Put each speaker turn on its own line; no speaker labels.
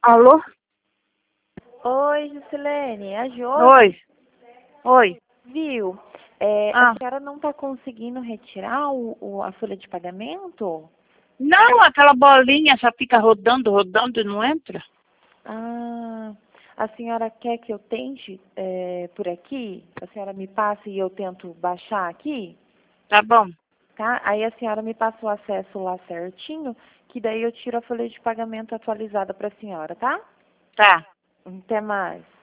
Alô?
Oi, Juscelene, é a Jo.
Oi. Oi.
Viu?
Ah.
A senhora não está conseguindo retirar a folha de pagamento?
Não, aquela bolinha só fica rodando, rodando e não entra.
Ah, a senhora quer que eu tente por aqui? A senhora me passe e eu tento baixar aqui?
Tá bom.
Tá? Aí a senhora me passa o acesso lá certinho, que daí eu tiro a folha de pagamento atualizada para a senhora, tá?
Tá.
Até mais.